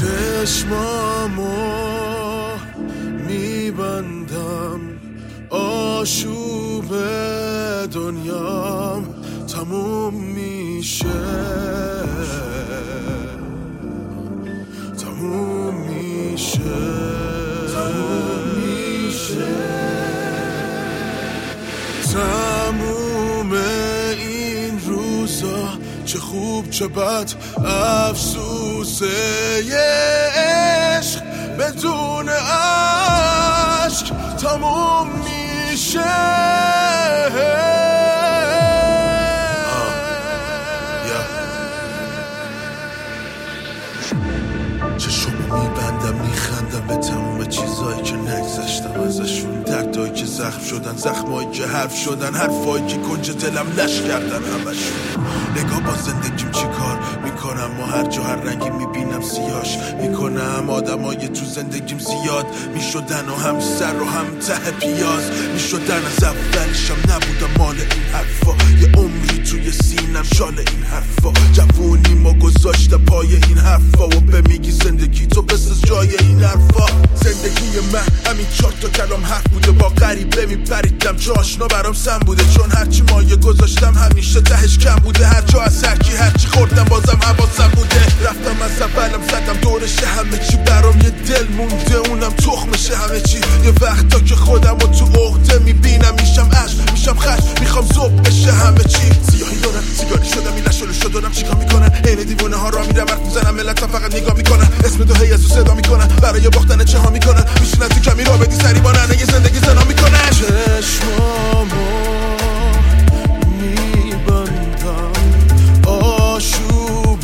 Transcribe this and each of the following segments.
چشمامو میبندم، آشوب دنیام تموم میشه، تموم میشه، تموم میشه. تموم این روزا چه خوب چه بد، افسوس عشق بدون عشق تموم میشه. چشمو میبندم میخندم به تموم چیزایی که نگذشتم ازشون، دردایی که زخم شدن، زخمایی که حرف شدن، حرفایی که کنج دلم لش کردن همشون. نگاه با زندگیم چی کار میکنم و هر جا هر رنگی میبینم سیاش میکنم. آدمای تو زندگیم زیاد میشدن و هم سر و هم ته پیاز میشدن، از اولشم نبودم مال این حرفا، یه عمری توی سینم شال این حرفا. جوونی ما گذاشته پای این حرفا و به میگی زندگی تو بساز جای این حرفا. زندگی من همین 4 تا کلام حرف بوده، با غریبه میپریدم چه آشنا برام سم بوده، چون هرچی مایه گذاشتم همیشه تهش کم بوده. هر جا از هرکی هرچی خوردم بازم حواسم بوده، رفتم از اولم زدم دورشه، همه چی برام یه دل مونده اونم تخمشه همه چی. یه وقتا که خودم رو تو عقده میبینم میشم عشق میشم خشم، میخوام ذوب بشه همه چی. سیاهی دارم سیگاری شدم این لشلو شدم چیکار میکنن عین دیوونه ها را میرم حرف میزنم، ملتم فقط نگاه میکنن، اسم تو هی از تو صدا میکنن، برای باختن چه ها میکنن، میشینن تو کمی را بدی سری بانن یه زندگی زنا میکنن. چشمامو میبندم، آشوب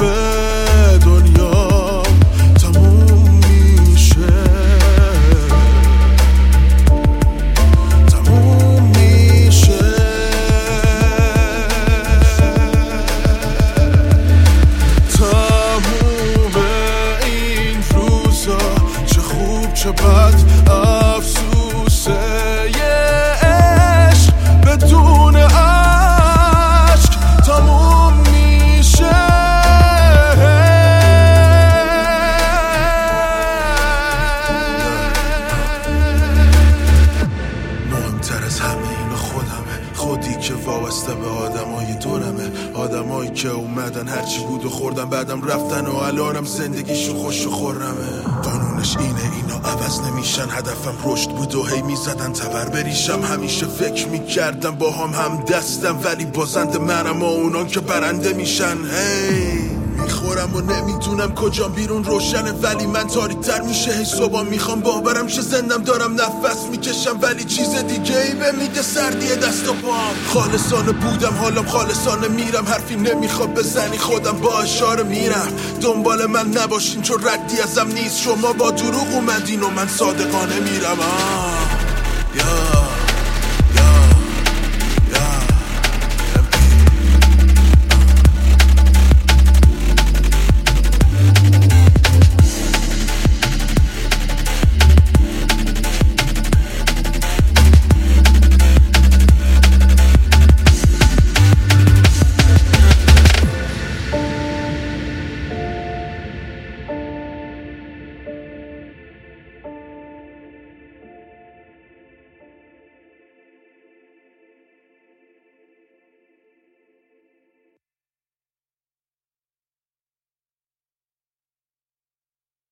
دنیا تموم میشه، تموم میشه. تموم این روزا چه خوب چه بد، افسوس عشق بدون عشق تموم میشه. مهمتر از همه اینا خودمه، خودی که وابسته به آدمای دورمه، آدمایی که اومدن هرچی بود و خوردن بعدم رفتن و الانم زندگیشون خوش و خورمه. قانونش اینه اینا عوض نمیشن، هدفم رشد بود و هی میزدن تبر بریشم، همیشه فکر میکردم با هم دستم، ولی بازنده منم و اونان که برنده میشن. هی میخورم و نمیدونم کجا بیرون روشنه، ولی من تاریک تر میشه هی صبح میخوام باورم شه زندم دارم نفس میکشم، ولی چیز دیگه ای به میده سردی دست و پام. خالصانه بودم حالم خالصانه میرم، حرفی نمیخواد بزنی خودم با اشاره میرم، دنبال من نباشین چون ردی ازم نیست، شما با دروغ اومدین و من صادقانه میرم.